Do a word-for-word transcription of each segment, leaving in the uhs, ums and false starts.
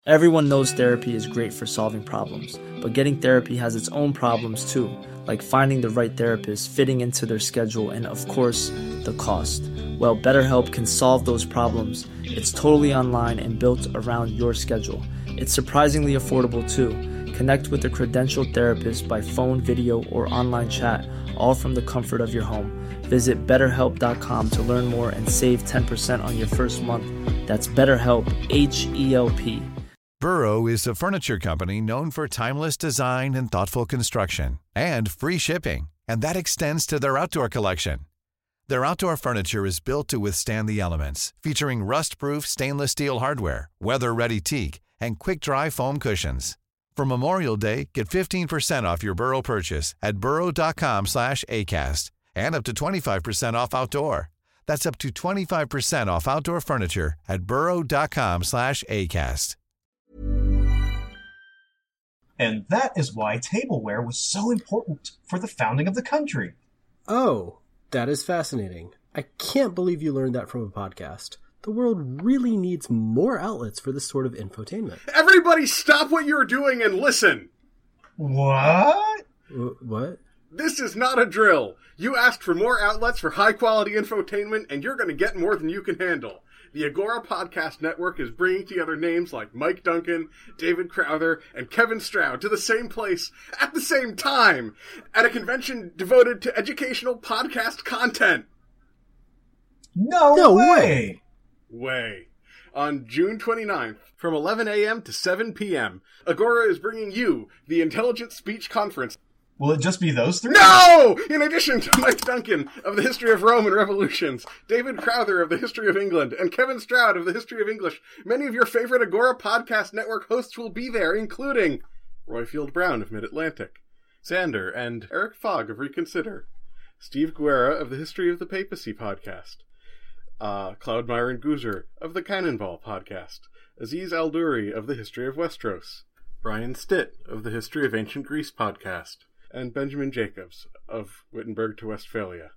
Everyone knows therapy is great for solving problems, but getting therapy has its own problems too, like finding the right therapist, fitting into their schedule, and of course, the cost. Well, BetterHelp can solve those problems. It's totally online and built around your schedule. It's surprisingly affordable too. Connect with a credentialed therapist by phone, video, or online chat, all from the comfort of your home. Visit better help dot com to learn more and save ten percent on your first month. That's BetterHelp, H E L P. Burrow is a furniture company known for timeless design and thoughtful construction, and free shipping, and that extends to their outdoor collection. Their outdoor furniture is built to withstand the elements, featuring rust-proof stainless steel hardware, weather-ready teak, and quick-dry foam cushions. For Memorial Day, get fifteen percent off your Burrow purchase at burrow dot com slash acast, and up to twenty-five percent off outdoor. That's up to twenty-five percent off outdoor furniture at burrow dot com slash acast. And that is why tableware was so important for the founding of the country. Oh, that is fascinating. I can't believe you learned that from a podcast. The world really needs more outlets for this sort of infotainment. Everybody stop what you're doing and listen! What? W- what? This is not a drill. You asked for more outlets for high-quality infotainment, and you're going to get more than you can handle. The Agora Podcast Network is bringing together names like Mike Duncan, David Crowther, and Kevin Stroud to the same place at the same time at a convention devoted to educational podcast content. No, no way! way. Way. On June twenty-ninth, from eleven a.m. to seven p.m., Agora is bringing you the Intelligent Speech Conference. Will it just be those three? No! In addition to Mike Duncan of the History of Rome and Revolutions, David Crowther of the History of England, and Kevin Stroud of the History of English, many of your favorite Agora Podcast Network hosts will be there, including Royfield Brown of Mid-Atlantic, Sander and Eric Fogg of Reconsider, Steve Guerra of the History of the Papacy Podcast, uh, Cloud Myron Gooser of the Cannonball Podcast, Aziz Al-Duri of the History of Westeros, Brian Stitt of the History of Ancient Greece Podcast, and Benjamin Jacobs of Wittenberg to Westphalia.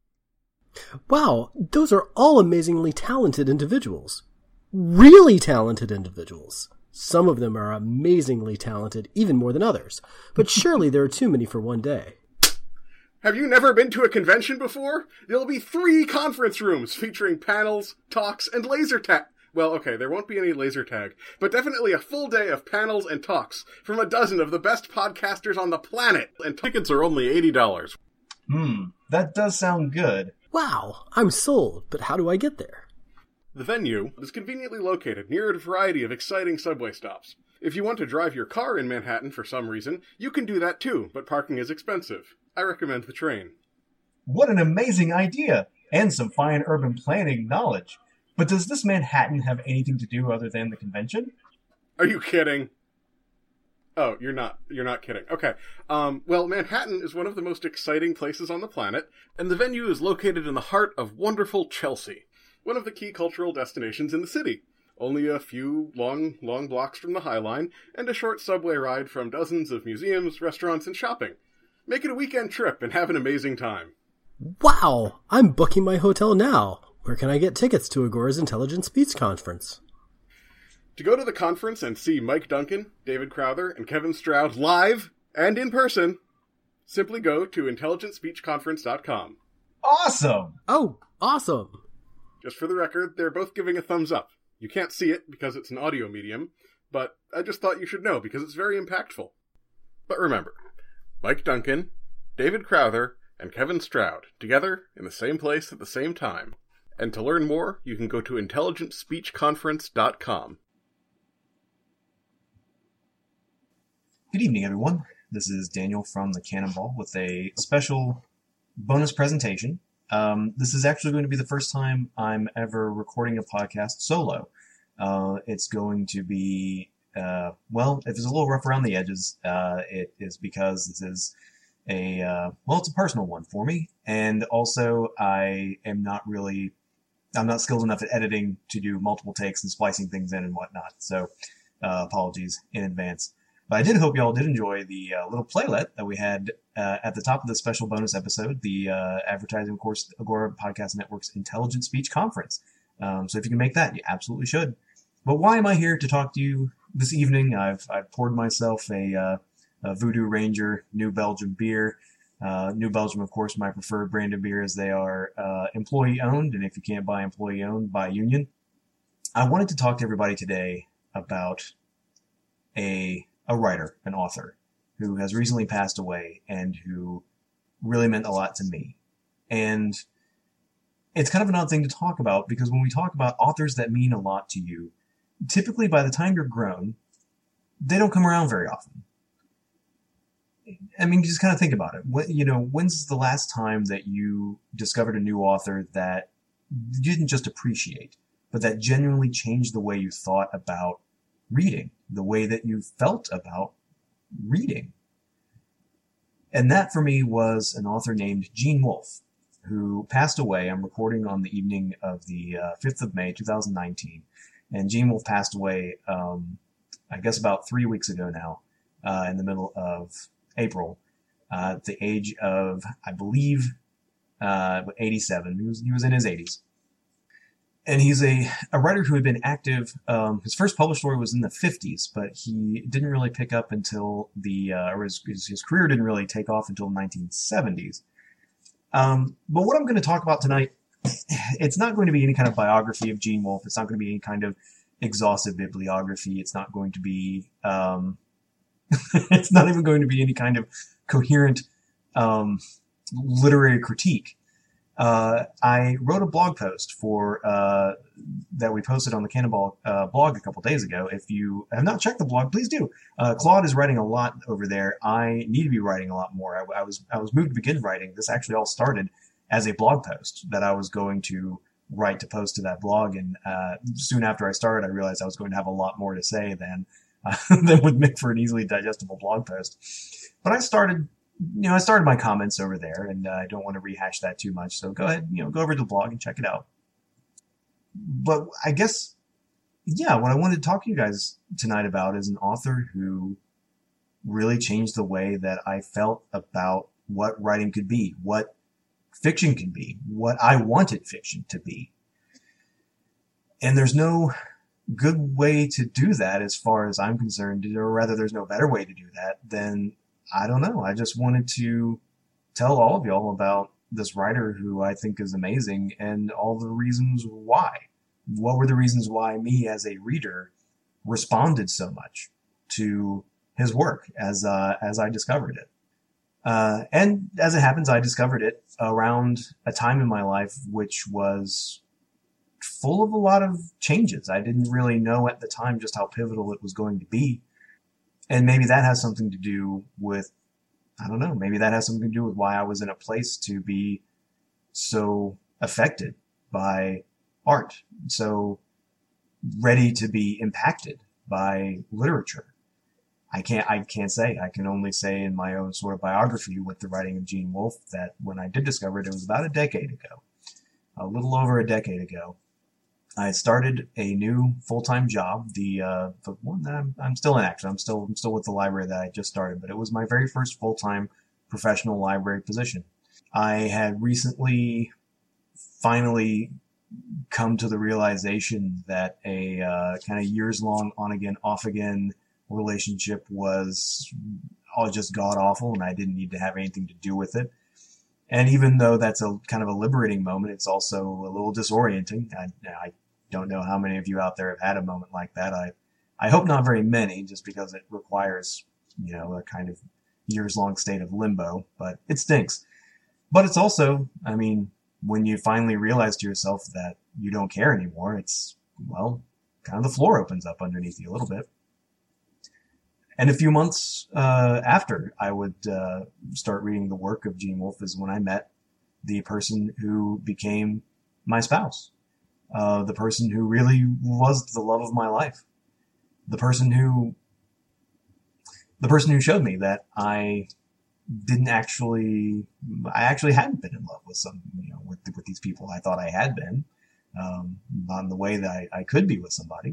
Wow, those are all amazingly talented individuals. Really talented individuals. Some of them are amazingly talented, even more than others. But surely there are too many for one day. Have you never been to a convention before? There'll be three conference rooms featuring panels, talks, and laser tag. Well, okay, there won't be any laser tag, but definitely a full day of panels and talks from a dozen of the best podcasters on the planet, and tickets are only eighty dollars. Hmm, that does sound good. Wow, I'm sold, but how do I get there? The venue is conveniently located near a variety of exciting subway stops. If you want to drive your car in Manhattan for some reason, you can do that too, but parking is expensive. I recommend the train. What an amazing idea! And some fine urban planning knowledge. But does this Manhattan have anything to do other than the convention? Are you kidding? Oh, you're not. You're not kidding. Okay. Um, well, Manhattan is one of the most exciting places on the planet, and the venue is located in the heart of wonderful Chelsea, one of the key cultural destinations in the city. Only a few long, long blocks from the High Line, and a short subway ride from dozens of museums, restaurants, and shopping. Make it a weekend trip and have an amazing time. Wow! I'm booking my hotel now. Where can I get tickets to Agora's Intelligent Speech Conference? To go to the conference and see Mike Duncan, David Crowther, and Kevin Stroud live and in person, simply go to intelligent speech conference dot com. Awesome! Oh, awesome! Just for the record, they're both giving a thumbs up. You can't see it because it's an audio medium, but I just thought you should know because it's very impactful. But remember, Mike Duncan, David Crowther, and Kevin Stroud, together in the same place at the same time. And to learn more, you can go to intelligent speech conference dot com. Good evening, everyone. This is Daniel from the Cannonball with a special bonus presentation. Um, this is actually going to be the first time I'm ever recording a podcast solo. Uh, it's going to be, uh, well, if it's a little rough around the edges, uh, it is because this is a, uh, well, it's a personal one for me. And also, I am not really, I'm not skilled enough at editing to do multiple takes and splicing things in and whatnot. So, uh, apologies in advance. But I did hope y'all did enjoy the uh, little playlet that we had uh, at the top of the special bonus episode, the uh, advertising, of course, Agora Podcast Network's Intelligent Speech Conference. Um, so if you can make that, you absolutely should. But why am I here to talk to you this evening I've I've poured myself a, uh, a Voodoo Ranger New Belgium beer. Uh, New Belgium, of course, my preferred brand of beer, as they are uh, employee owned, and if you can't buy employee owned, buy union. I wanted to talk to everybody today about a a writer, an author, who has recently passed away and who really meant a lot to me. And it's kind of an odd thing to talk about, because when we talk about authors that mean a lot to you, typically by the time you're grown, they don't come around very often. I mean, just kind of think about it. What, you know, when's the last time that you discovered a new author that you didn't just appreciate, but that genuinely changed the way you thought about reading, the way that you felt about reading? And that for me was an author named Gene Wolfe, who passed away. I'm recording on the evening of the uh, fifth of May, two thousand nineteen. And Gene Wolfe passed away, um, I guess about three weeks ago now, uh, in the middle of April, uh, at the age of, I believe, uh, eighty-seven. He was, he was in his eighties. And he's a, a writer who had been active. Um, his first published story was in the fifties, but he didn't really pick up until the, uh, or his, his, his career didn't really take off until the nineteen seventies. Um, but what I'm going to talk about tonight, it's not going to be any kind of biography of Gene Wolfe. It's not going to be any kind of exhaustive bibliography. It's not going to be, um, it's not even going to be any kind of coherent, um, literary critique. Uh, I wrote a blog post for, uh, that we posted on the Cannonball, uh, blog a couple days ago. If you have not checked the blog, please do. Uh, Claude is writing a lot over there. I need to be writing a lot more. I, I was, I was moved to begin writing. This actually all started as a blog post that I was going to write to post to that blog. And, uh, soon after I started, I realized I was going to have a lot more to say than, uh, than would make for an easily digestible blog post. But I started, you know, I started my comments over there, and uh, I don't want to rehash that too much. So go ahead, you know, go over to the blog and check it out. But I guess, yeah, what I wanted to talk to you guys tonight about is an author who really changed the way that I felt about what writing could be, what fiction can be, what I wanted fiction to be. And there's no good way to do that as far as I'm concerned, or rather there's no better way to do that than, I don't know. I just wanted to tell all of y'all about this writer who I think is amazing and all the reasons why. What were the reasons why me as a reader responded so much to his work as, uh, as I discovered it. Uh, and as it happens, I discovered it around a time in my life which was full of a lot of changes. I didn't really know at the time just how pivotal it was going to be. And maybe that has something to do with, I don't know, maybe that has something to do with why I was in a place to be so affected by art, so ready to be impacted by literature. I can't, I can't say, I can only say in my own sort of biography with the writing of Gene Wolfe that when I did discover it, it was about a decade ago, a little over a decade ago. I started a new full-time job, the, uh, the one that I'm, I'm still in action. I'm still, I'm still with the library that I just started, but it was my very first full-time professional library position. I had recently finally come to the realization that a, uh, kind of years-long on-again, off-again relationship was all just god-awful, and I didn't need to have anything to do with it. And even though that's a kind of a liberating moment, it's also a little disorienting. I, I don't know how many of you out there have had a moment like that. I, I hope not very many, just because it requires, you know, a kind of years-long state of limbo, but it stinks. But it's also, I mean, when you finally realize to yourself that you don't care anymore, it's, well, kind of the floor opens up underneath you a little bit. And a few months uh, after I would uh, start reading the work of Gene Wolfe is when I met the person who became my spouse, uh, the person who really was the love of my life, the person who, the person who showed me that I didn't actually, I actually hadn't been in love with some, you know, with with these people I thought I had been, um, not in the way that I, I could be with somebody.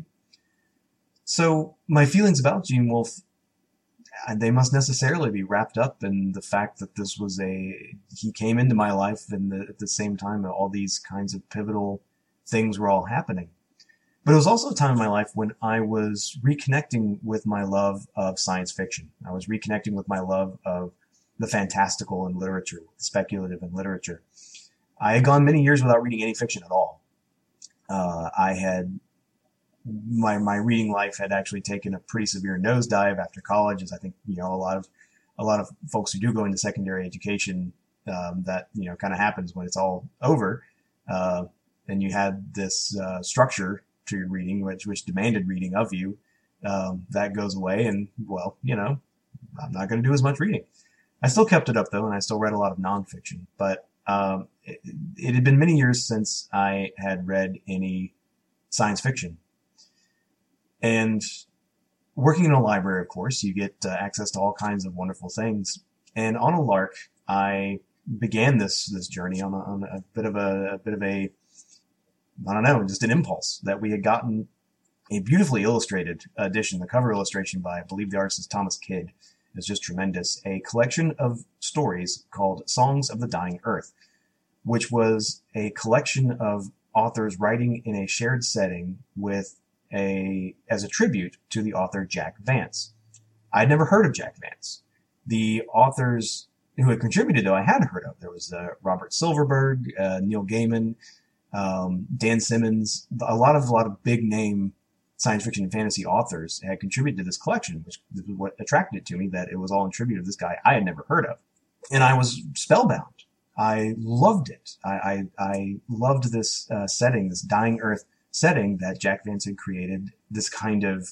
So my feelings about Gene Wolfe, and they must necessarily be wrapped up in the fact that this was a, he came into my life and the, at the same time all these kinds of pivotal things were all happening. But it was also a time in my life when I was reconnecting with my love of science fiction. I was reconnecting with my love of the fantastical in literature, the speculative in literature. I had gone many years without reading any fiction at all. Uh, I had, my, my reading life had actually taken a pretty severe nosedive after college, as I think, you know, a lot of, a lot of folks who do go into secondary education, um, that, you know, kind of happens when it's all over. Uh, and you had this, uh, structure to your reading, which, which demanded reading of you. Um, that goes away, and, well, you know, I'm not going to do as much reading. I still kept it up though, and I still read a lot of nonfiction, but, um, it, it had been many years since I had read any science fiction. And working in a library, of course, you get uh, access to all kinds of wonderful things. And on a lark, I began this, this journey on a, on a bit of a, a bit of a, I don't know, just an impulse that we had gotten a beautifully illustrated edition, the cover illustration by, I believe the artist is Thomas Kidd. It's just tremendous. A collection of stories called Songs of the Dying Earth, which was a collection of authors writing in a shared setting with a, as a tribute to the author Jack Vance. I'd never heard of Jack Vance. The authors who had contributed, though, I had heard of. There was uh, Robert Silverberg, uh, Neil Gaiman, um, Dan Simmons. A lot of, a lot of big name science fiction and fantasy authors had contributed to this collection, which is what attracted it to me, that it was all in tribute of this guy I had never heard of. And I was spellbound. I loved it. I, I, I loved this uh, setting, this dying earth setting that Jack Vance had created, this kind of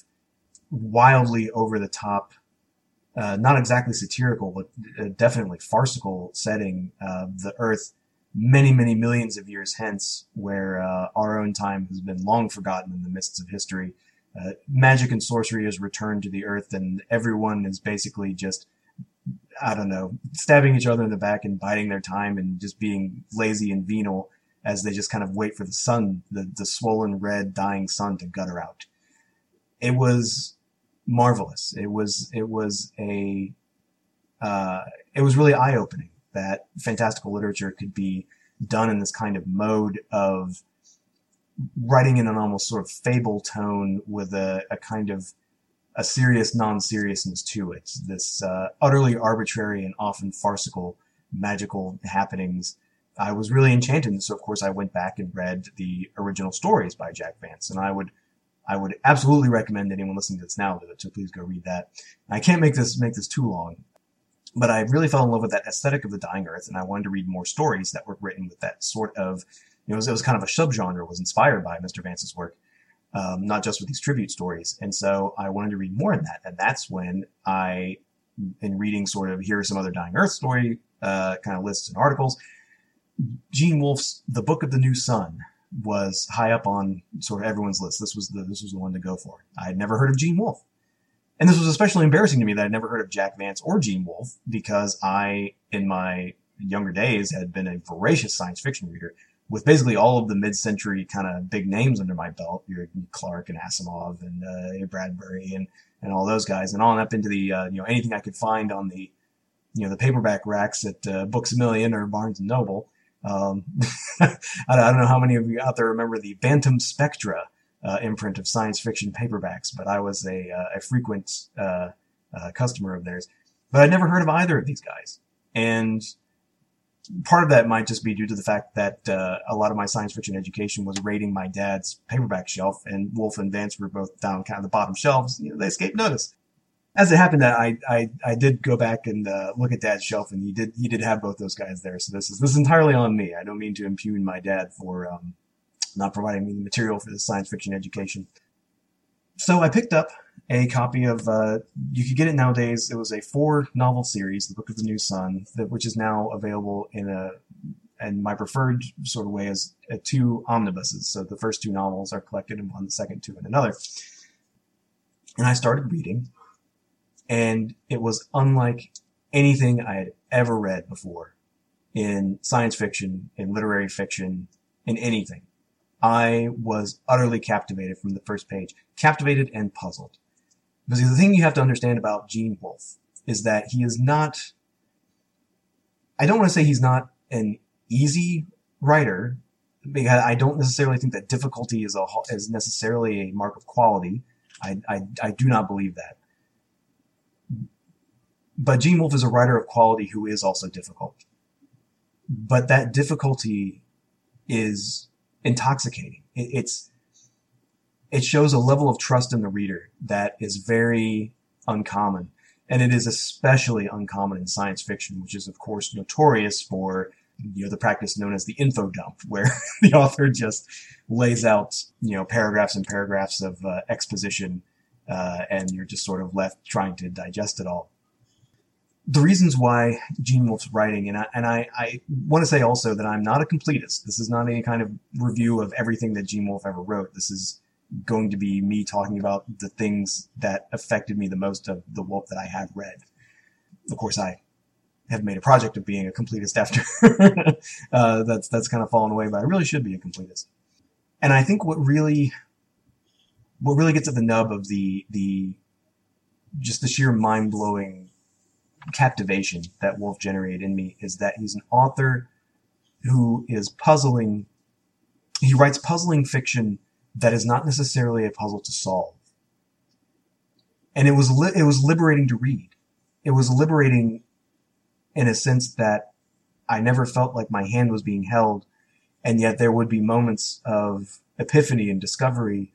wildly over the top, uh, not exactly satirical, but uh, definitely farcical setting of the earth many, many millions of years hence, where uh, our own time has been long forgotten in the mists of history. Uh, magic and sorcery has returned to the earth, and everyone is basically just, I don't know, stabbing each other in the back and biding their time and just being lazy and venal as they just kind of wait for the sun, the, the swollen red dying sun to gutter out. It was marvelous. It was, it was a, uh, it was really eye-opening that fantastical literature could be done in this kind of mode of writing in an almost sort of fable tone with a, a kind of a serious non-seriousness to it. This uh, utterly arbitrary and often farcical magical happenings. I was really enchanted, and so of course I went back and read the original stories by Jack Vance, and I would I would absolutely recommend anyone listening to this now to, to please go read that. I can't make this make this too long, but I really fell in love with that aesthetic of the dying earth, and I wanted to read more stories that were written with that sort of, you know, it was, it was kind of a subgenre, was inspired by Mister Vance's work, um, not just with these tribute stories. And so I wanted to read more in that, and that's when I, in reading sort of, here are some other dying earth story uh, kind of lists and articles, Gene Wolfe's The Book of the New Sun was high up on sort of everyone's list. This was the this was the one to go for. I had never heard of Gene Wolfe. And this was especially embarrassing to me that I'd never heard of Jack Vance or Gene Wolfe, because I, in my younger days, had been a voracious science fiction reader with basically all of the mid-century kind of big names under my belt. Your Clark and Asimov and uh, Bradbury and, and all those guys, and on up into the, uh, you know, anything I could find on the, you know, the paperback racks at uh, Books A Million or Barnes and Noble. Um, I don't know how many of you out there remember the Bantam Spectra uh, imprint of science fiction paperbacks, but I was a, uh, a frequent uh, uh, customer of theirs. But I'd never heard of either of these guys. And part of that might just be due to the fact that uh, a lot of my science fiction education was raiding my dad's paperback shelf, and Wolfe and Vance were both down kind of the bottom shelves. You know, they escaped notice. As it happened, I, I, I did go back and, uh, look at Dad's shelf, and he did, he did have both those guys there. So this is, this is entirely on me. I don't mean to impugn my dad for, um, not providing me the material for this science fiction education. So I picked up a copy of, uh, you could get it nowadays. It was a four novel series, The Book of the New Sun, that, which is now available in a, and my preferred sort of way is uh, two omnibuses. So the first two novels are collected in one, the second two in another. And I started reading. And it was unlike anything I had ever read before in science fiction, in literary fiction, in anything. I was utterly captivated from the first page, captivated and puzzled. Because the thing you have to understand about Gene Wolfe is that he is not, I don't want to say he's not an easy writer, because I don't necessarily think that difficulty is a is necessarily a mark of quality. I, I, I do not believe that. But Gene Wolfe is a writer of quality who is also difficult. But that difficulty is intoxicating. It, it's it shows a level of trust in the reader that is very uncommon. And it is especially uncommon in science fiction, which is, of course, notorious for, you know, the practice known as the info dump, where the author just lays out, you know, paragraphs and paragraphs of uh, exposition, uh, and you're just sort of left trying to digest it all. The reasons why Gene Wolfe's writing, and I, and I, I want to say also that I'm not a completist. This is not any kind of review of everything that Gene Wolfe ever wrote. This is going to be me talking about the things that affected me the most of the Wolfe that I have read. Of course, I have made a project of being a completist after uh, that's that's kind of fallen away, but I really should be a completist. And I think what really what really gets at the nub of the the just the sheer mind-blowing captivation that Wolfe generated in me is that he's an author who is puzzling. He writes puzzling fiction that is not necessarily a puzzle to solve. And it was li- it was liberating to read. It was liberating in a sense that I never felt like my hand was being held, and yet there would be moments of epiphany and discovery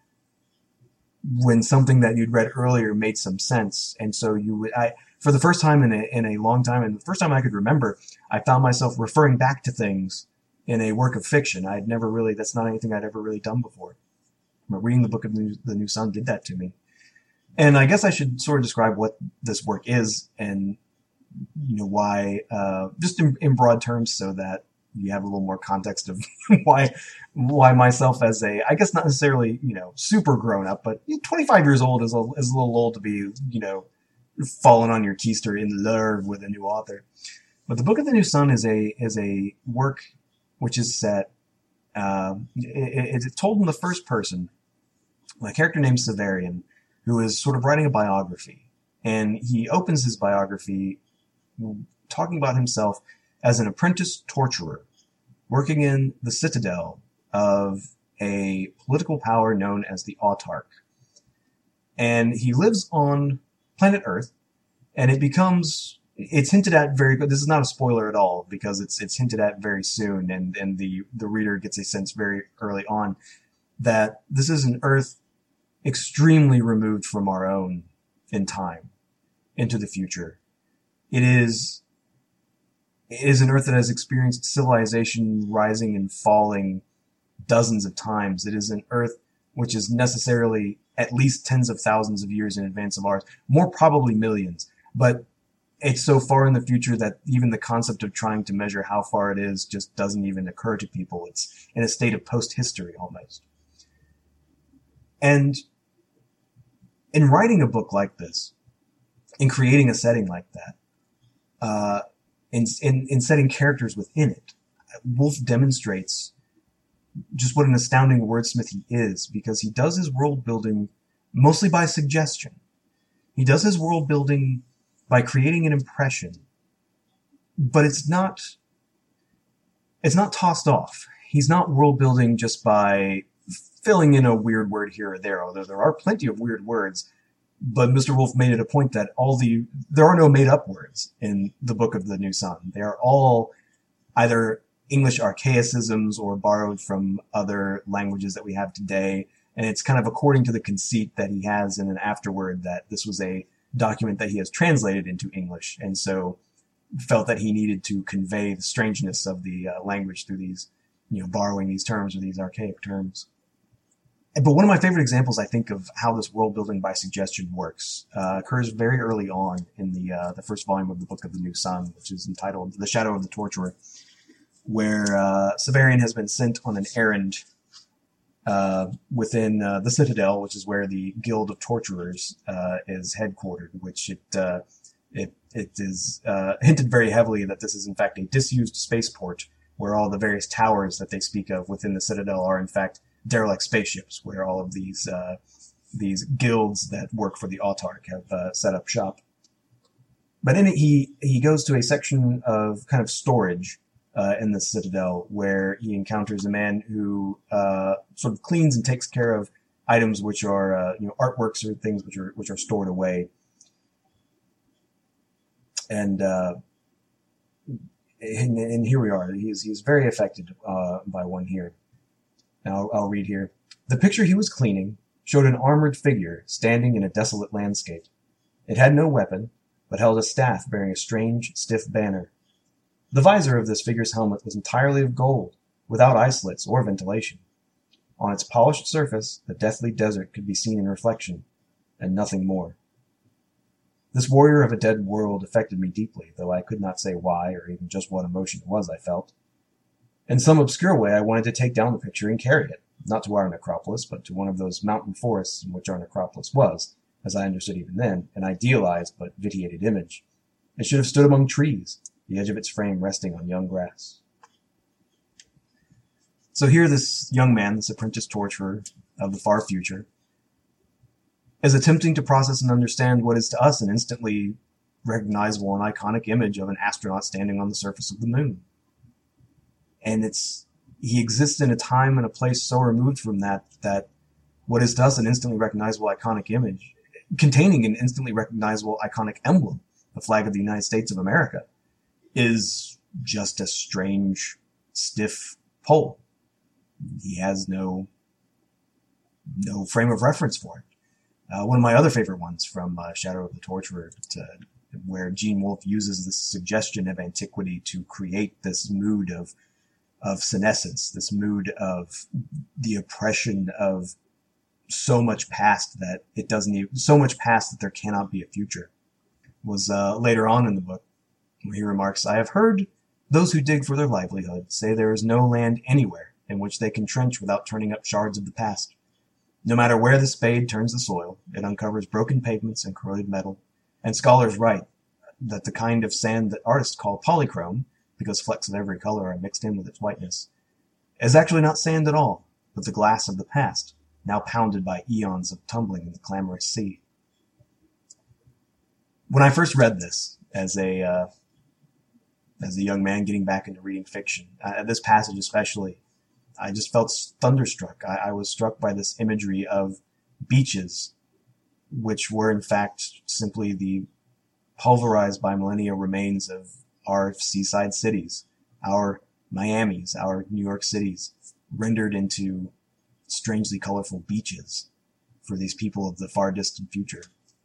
when something that you'd read earlier made some sense. And so you would, I, for the first time in a, in a long time, and the first time I could remember, I found myself referring back to things in a work of fiction. I'd never really, that's not anything I'd ever really done before. But reading the Book of the New, the New Sun did that to me. And I guess I should sort of describe what this work is and, you know, why, uh, just in, in broad terms so that you have a little more context of why, why myself as a, I guess not necessarily, you know, super grown up, but twenty-five years old is a, is a little old to be, you know, falling on your keister in love with a new author. But the Book of the New Sun is a, is a work which is set, um, it, it's told in the first person, a character named Severian, who is sort of writing a biography. And he opens his biography talking about himself as an apprentice torturer working in the citadel of a political power known as the Autarch. And he lives on planet Earth, and it becomes, it's hinted at very good. This is not a spoiler at all because it's it's hinted at very soon, and, and the, the reader gets a sense very early on that this is an Earth extremely removed from our own in time into the future. It is, it is an Earth that has experienced civilization rising and falling dozens of times. It is an Earth which is necessarily at least tens of thousands of years in advance of ours, more probably millions. But it's so far in the future that even the concept of trying to measure how far it is just doesn't even occur to people. It's in a state of post-history almost. And in writing a book like this, in creating a setting like that, uh, in, in, in setting characters within it, Wolfe demonstrates just what an astounding wordsmith he is, because he does his world building mostly by suggestion. He does his world building by creating an impression, but it's not, it's not tossed off. He's not world building just by filling in a weird word here or there, although there are plenty of weird words. But Mister Wolfe made it a point that all the, there are no made up words in the Book of the New Sun. They are all either English archaicisms or borrowed from other languages that we have today. And it's kind of according to the conceit that he has in an afterword that this was a document that he has translated into English. And so felt that he needed to convey the strangeness of the uh, language through these, you know, borrowing these terms or these archaic terms. But one of my favorite examples, I think, of how this world building by suggestion works uh, occurs very early on in the uh, the first volume of the Book of the New Sun, which is entitled The Shadow of the Torturer, where uh, Severian has been sent on an errand uh, within uh, the Citadel, which is where the Guild of Torturers uh, is headquartered, which it uh, it it is uh, hinted very heavily that this is in fact a disused spaceport, where all the various towers that they speak of within the Citadel are in fact derelict spaceships, where all of these uh, these guilds that work for the Autarch have uh, set up shop. But in it, he he goes to a section of kind of storage uh, in the Citadel, where he encounters a man who uh, sort of cleans and takes care of items which are uh, you know artworks or things which are which are stored away. And uh, and, and here we are. He's he's very affected uh, by one here. Now I'll, I'll read here. The picture he was cleaning showed an armored figure standing in a desolate landscape. It had no weapon, but held a staff bearing a strange, stiff banner. The visor of this figure's helmet was entirely of gold, without eye slits or ventilation. On its polished surface, the deathly desert could be seen in reflection, and nothing more. This warrior of a dead world affected me deeply, though I could not say why or even just what emotion it was I felt. In some obscure way, I wanted to take down the picture and carry it, not to our necropolis, but to one of those mountain forests in which our necropolis was, as I understood even then, an idealized but vitiated image. It should have stood among trees, the edge of its frame resting on young grass. So here this young man, this apprentice torturer of the far future, is attempting to process and understand what is to us an instantly recognizable and iconic image of an astronaut standing on the surface of the moon. And it's he exists in a time and a place so removed from that that what is to us an instantly recognizable iconic image, containing an instantly recognizable iconic emblem, the flag of the United States of America, is just a strange, stiff pole. He has no no frame of reference for it. Uh, one of my other favorite ones from uh, Shadow of the Torturer, to, where Gene Wolfe uses this suggestion of antiquity to create this mood of of senescence, this mood of the oppression of so much past that it doesn't even, so much past that there cannot be a future, was uh, later on in the book, where he remarks, I have heard those who dig for their livelihood say there is no land anywhere in which they can trench without turning up shards of the past. No matter where the spade turns the soil, it uncovers broken pavements and corroded metal, and scholars write that the kind of sand that artists call polychrome, because flecks of every color are mixed in with its whiteness, is actually not sand at all, but the glass of the past, now pounded by eons of tumbling in the clamorous sea. When I first read this as a uh, as a young man getting back into reading fiction, uh, this passage especially, I just felt thunderstruck. I, I was struck by this imagery of beaches, which were in fact simply the pulverized by millennia remains of our seaside cities, our Miamis, our New York cities, rendered into strangely colorful beaches for these people of the far distant future.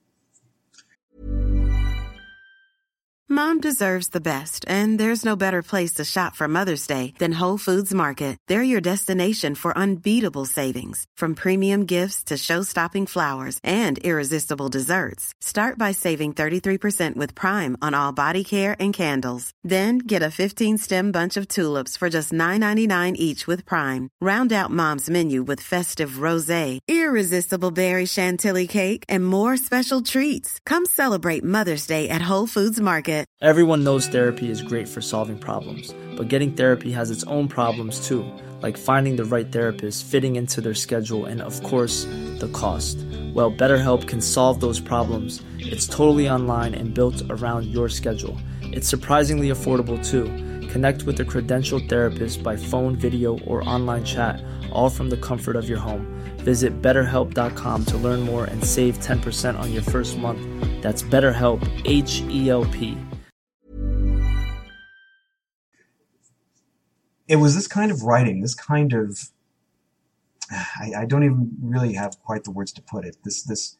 Mom deserves the best, and there's no better place to shop for Mother's Day than Whole Foods Market. They're your destination for unbeatable savings, from premium gifts to show-stopping flowers and irresistible desserts. Start by saving thirty-three percent with Prime on all body care and candles. Then get a fifteen-stem bunch of tulips for just nine ninety-nine each with Prime. Round out Mom's menu with festive rosé, irresistible berry chantilly cake, and more special treats. Come celebrate Mother's Day at Whole Foods Market. Everyone knows therapy is great for solving problems, but getting therapy has its own problems too, like finding the right therapist, fitting into their schedule, and of course, the cost. Well, BetterHelp can solve those problems. It's totally online and built around your schedule. It's surprisingly affordable too. Connect with a credentialed therapist by phone, video, or online chat, all from the comfort of your home. Visit better help dot com to learn more and save ten percent on your first month. That's BetterHelp, H E L P. It was this kind of writing, this kind of, I, I don't even really have quite the words to put it, this this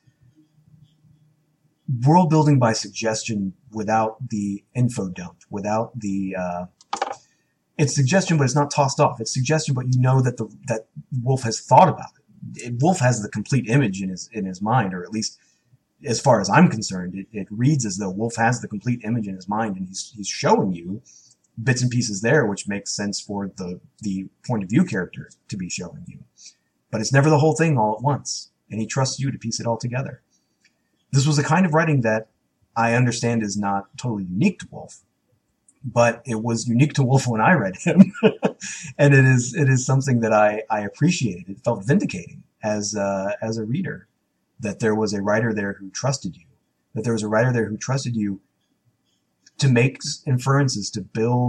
world building by suggestion without the info dump, without the, uh, it's suggestion but it's not tossed off. It's suggestion but you know that the that Wolfe has thought about it. Wolfe has the complete image in his in his mind, or at least as far as I'm concerned, it, it reads as though Wolfe has the complete image in his mind, and he's he's showing you bits and pieces there, which makes sense for the the point of view character to be showing you. But it's never the whole thing all at once, and he trusts you to piece it all together. This was the kind of writing that I understand is not totally unique to Wolfe, but it was unique to Wolfe when I read him. And it is it is something that I, I appreciated. It felt vindicating as uh, as a reader, that there was a writer there who trusted you, that there was a writer there who trusted you to make inferences, to build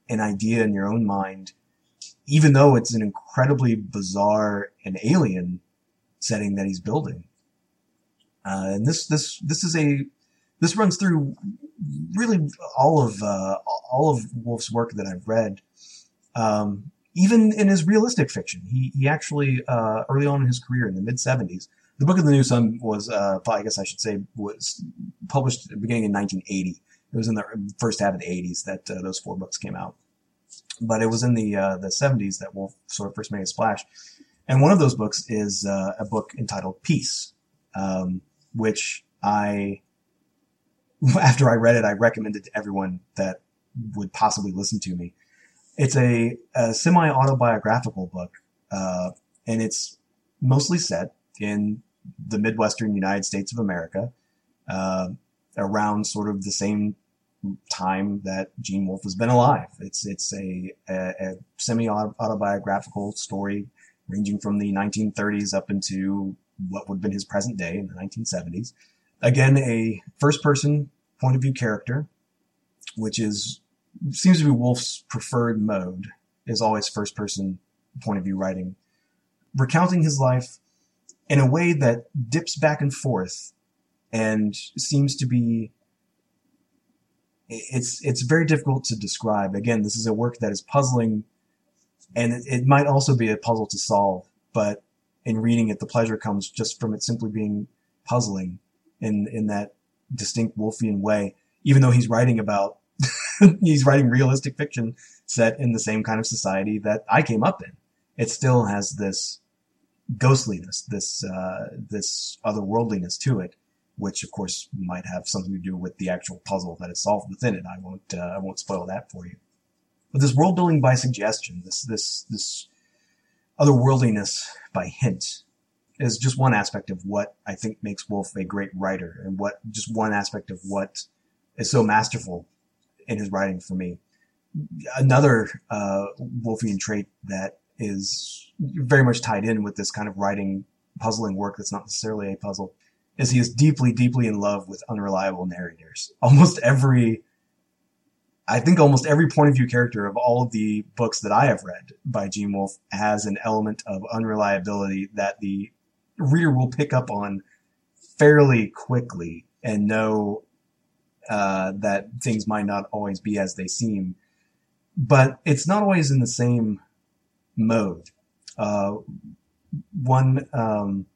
an idea in your own mind, even though it's an incredibly bizarre and alien setting that he's building. Uh, and this, this, this is a, this runs through really all of, uh, all of Woolf's work that I've read. Um, even in his realistic fiction, he, he actually, uh, early on in his career in the mid seventies, the Book of the New Sun was, uh, I guess I should say, was published beginning in nineteen eighty. It was in the first half of the eighties that uh, those four books came out. But it was in the uh, the seventies that Woolf sort of first made a splash. And one of those books is uh, a book entitled Peace, um, which I, after I read it, I recommended to everyone that would possibly listen to me. It's a, a semi-autobiographical book, uh, and it's mostly set in the Midwestern United States of America, uh, around sort of the same time that Gene Wolfe has been alive. It's it's a, a, a semi-autobiographical story ranging from the nineteen thirties up into what would have been his present day in the nineteen seventies. Again, a first-person point of view character, which is seems to be Wolfe's preferred mode, is always first-person point of view writing, recounting his life in a way that dips back and forth and seems to be, it's, it's very difficult to describe. Again, this is a work that is puzzling, and it, it might also be a puzzle to solve, but in reading it, the pleasure comes just from it simply being puzzling in, in that distinct Wolfian way, even though he's writing about, he's writing realistic fiction set in the same kind of society that I came up in. It still has this ghostliness, this, uh, this otherworldliness to it, which of course might have something to do with the actual puzzle that is solved within it. I won't, uh, I won't spoil that for you. But this world building by suggestion, this, this, this otherworldliness by hint, is just one aspect of what I think makes Wolfe a great writer, and what, just one aspect of what is so masterful in his writing for me. Another, uh, Wolfian trait that is very much tied in with this kind of writing, puzzling work that's not necessarily a puzzle, is he is deeply, deeply in love with unreliable narrators. Almost every, I think almost every point of view character of all of the books that I have read by Gene Wolfe has an element of unreliability that the reader will pick up on fairly quickly and know uh, that things might not always be as they seem. But it's not always in the same mode. Uh, one, um,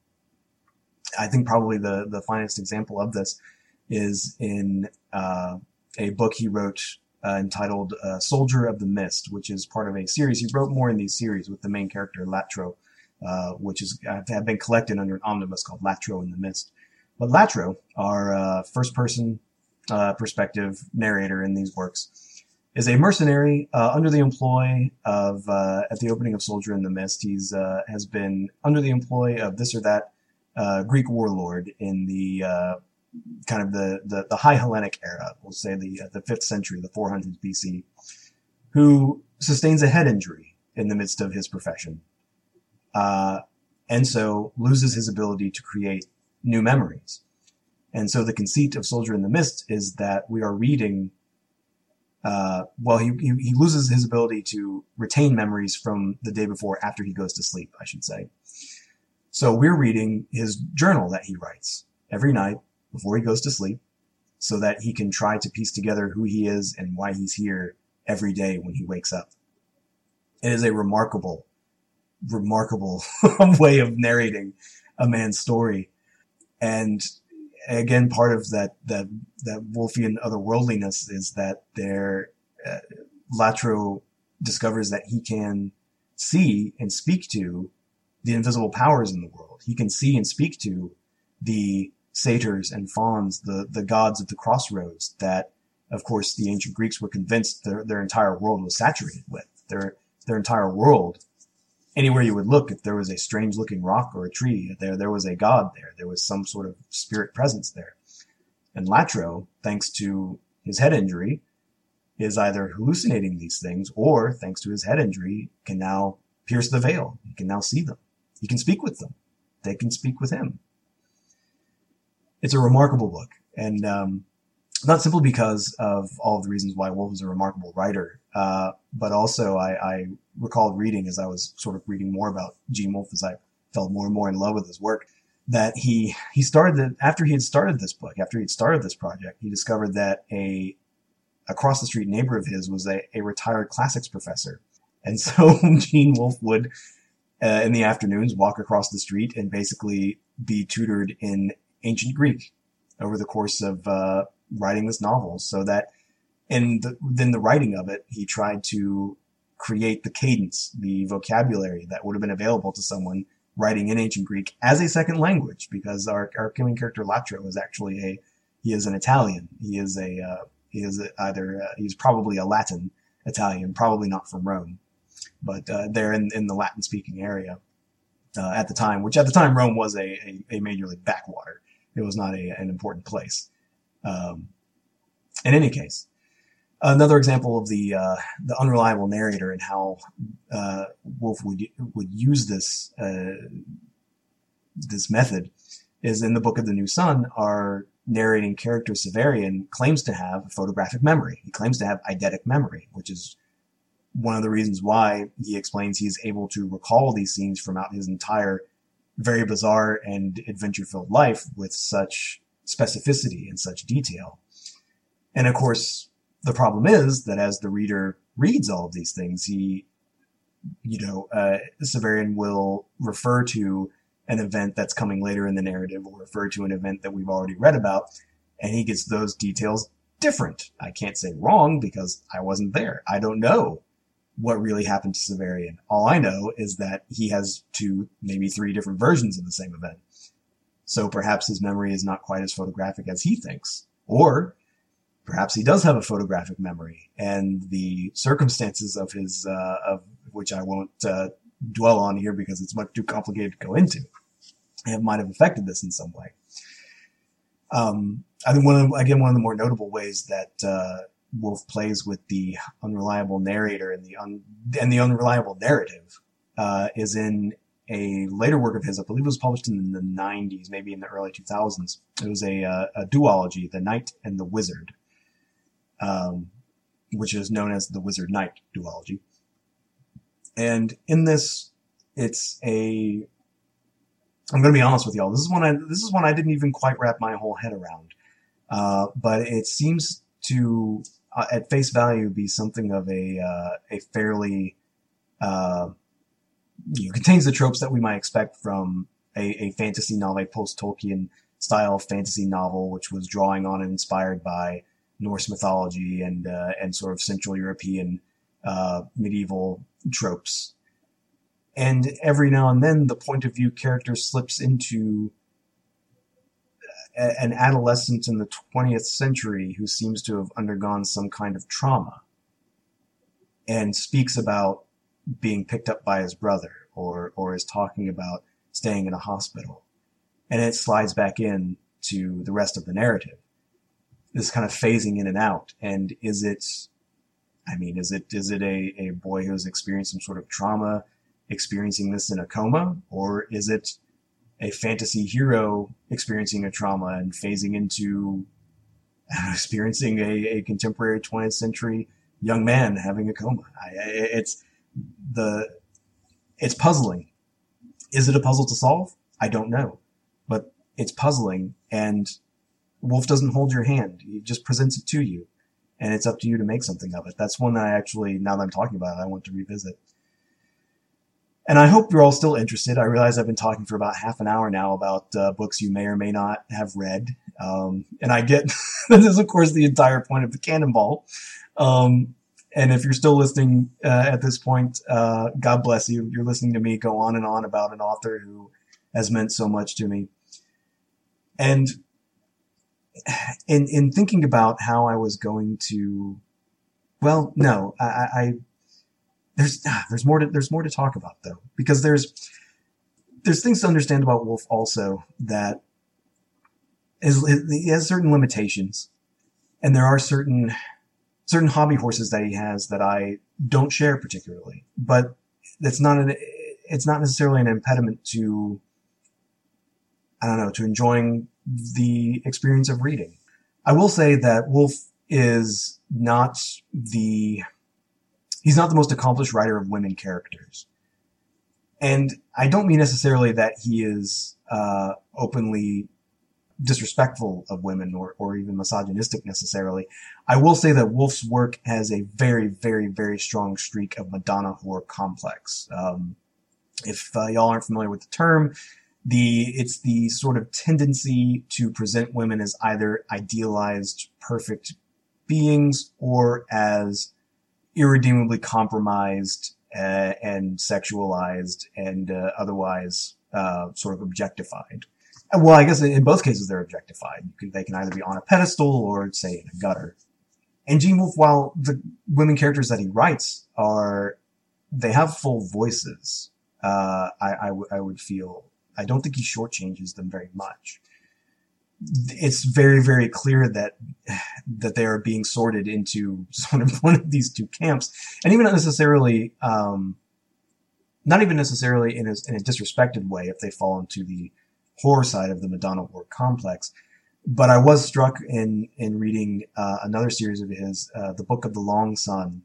I think probably the, the finest example of this is in uh, a book he wrote uh, entitled uh, Soldier of the Mist, which is part of a series. He wrote more in these series with the main character, Latro, uh, which is uh, have been collected under an omnibus called Latro in the Mist. But Latro, our uh, first-person uh, perspective narrator in these works, is a mercenary uh, under the employ of, uh, at the opening of Soldier in the Mist, he's uh, has been under the employ of this or that uh, Greek warlord in the uh, kind of the, the, the High Hellenic era, we'll say the uh, the fifth century, the four hundreds B C, who sustains a head injury in the midst of his profession, uh, and so loses his ability to create new memories. And so the conceit of Soldier in the Mist is that we are reading Uh, well, he, he, he loses his ability to retain memories from the day before, after he goes to sleep, I should say. So we're reading his journal that he writes every night before he goes to sleep, so that he can try to piece together who he is and why he's here every day when he wakes up. It is a remarkable, remarkable way of narrating a man's story. And again, part of that, that, that Wolfian otherworldliness is that there, uh, Latro discovers that he can see and speak to the invisible powers in the world. He can see and speak to the satyrs and fauns, the, the gods of the crossroads that, of course, the ancient Greeks were convinced their, their entire world was saturated with. Their, their entire world, anywhere you would look, if there was a strange looking rock or a tree, there, there was a god there. There was some sort of spirit presence there. And Latro, thanks to his head injury, is either hallucinating these things, or thanks to his head injury, can now pierce the veil. He can now see them. He can speak with them. They can speak with him. It's a remarkable book. And, um, not simply because of all of the reasons why Woolf is a remarkable writer, uh, but also I, I recalled reading as I was sort of reading more about Gene Wolfe as I fell more and more in love with his work, that he, he started the, after he had started this book, after he had started this project, he discovered that a across the street neighbor of his was a, a retired classics professor. And so Gene Wolfe would, uh, in the afternoons, walk across the street and basically be tutored in ancient Greek over the course of uh, writing this novel. So that in the, in the writing of it, he tried to create the cadence, the vocabulary that would have been available to someone writing in ancient Greek as a second language, because our, our main character Latro is actually a, he is an Italian. He is a, uh, he is a, either, uh, he's probably a Latin Italian, probably not from Rome, but uh, they're in, in the Latin speaking area uh, at the time, which at the time Rome was a, a, a major league backwater. It was not a, an important place. Um, in any case, another example of the uh, the unreliable narrator and how uh, Wolfe would would use this uh, this method is in the Book of the New Sun. Our narrating character Severian claims to have a photographic memory. He claims to have eidetic memory, which is one of the reasons why he explains he's able to recall these scenes from out his entire very bizarre and adventure-filled life with such specificity and such detail. And of course, the problem is that as the reader reads all of these things, he, you know, uh, Severian will refer to an event that's coming later in the narrative or refer to an event that we've already read about, and he gets those details different. I can't say wrong because I wasn't there. I don't know what really happened to Severian. All I know is that he has two, maybe three different versions of the same event. So perhaps his memory is not quite as photographic as he thinks. Or perhaps he does have a photographic memory, and the circumstances of his, uh, of which I won't uh, dwell on here because it's much too complicated to go into, it might have affected this in some way. Um, I think one of, again, one of the more notable ways that uh, Wolfe plays with the unreliable narrator and the un, and the unreliable narrative uh, is in a later work of his. I believe it was published in the nineties, maybe in the early two thousands. It was a, uh, a duology, The Knight and the Wizard, um, which is known as the Wizard Knight duology. And in this, it's a, I'm going to be honest with y'all. This is one I, this is one I didn't even quite wrap my whole head around. Uh, but it seems to, uh, at face value, be something of a, uh, a fairly, uh, you know, contains the tropes that we might expect from a, a fantasy novel, a post-Tolkien style fantasy novel, which was drawing on and inspired by Norse mythology and, uh, and sort of Central European, uh, medieval tropes. And every now and then the point of view character slips into a, an adolescent in the twentieth century who seems to have undergone some kind of trauma and speaks about being picked up by his brother, or, or is talking about staying in a hospital. And it slides back in to the rest of the narrative. This kind of phasing in and out. And is it, I mean, is it, is it a, a boy who's experienced some sort of trauma, experiencing this in a coma, or is it a fantasy hero experiencing a trauma and phasing into know, experiencing a, a contemporary twentieth century young man having a coma? I, it's the, it's puzzling. Is it a puzzle to solve? I don't know, but it's puzzling, and Wolfe doesn't hold your hand. He just presents it to you, and it's up to you to make something of it. That's one that I actually, now that I'm talking about it, I want to revisit. And I hope you're all still interested. I realize I've been talking for about half an hour now about uh, books you may or may not have read. Um, and I get this is, of course, the entire point of the Cannonball. Um, and if you're still listening uh, at this point, uh, God bless you. You're listening to me go on and on about an author who has meant so much to me. And in in thinking about how I was going to, well, no, I, I there's ah, there's more to there's more to talk about though, because there's there's things to understand about Wolfe also that is he has certain limitations, and there are certain certain hobby horses that he has that I don't share particularly, but that's not an it's not necessarily an impediment to, I don't know, to enjoying the experience of reading. I will say that Woolf is not the, he's not the most accomplished writer of women characters. And I don't mean necessarily that he is, uh, openly disrespectful of women or, or even misogynistic necessarily. I will say that Woolf's work has a very, very, very strong streak of Madonna whore complex. Um, if uh, y'all aren't familiar with the term, the it's the sort of tendency to present women as either idealized, perfect beings or as irredeemably compromised uh, and sexualized and uh, otherwise uh, sort of objectified. Well, I guess in both cases they're objectified. You can, they can either be on a pedestal or, say, in a gutter. And Gene Wolfe, while the women characters that he writes are, they have full voices, uh, I, I, w- I would feel. I don't think he shortchanges them very much. It's very, very clear that, that they are being sorted into sort of one of these two camps. And even not necessarily, um, not even necessarily in a, in a disrespected way if they fall into the horror side of the Madonna whore complex. But I was struck in, in reading, uh, another series of his, uh, The Book of the Long Sun,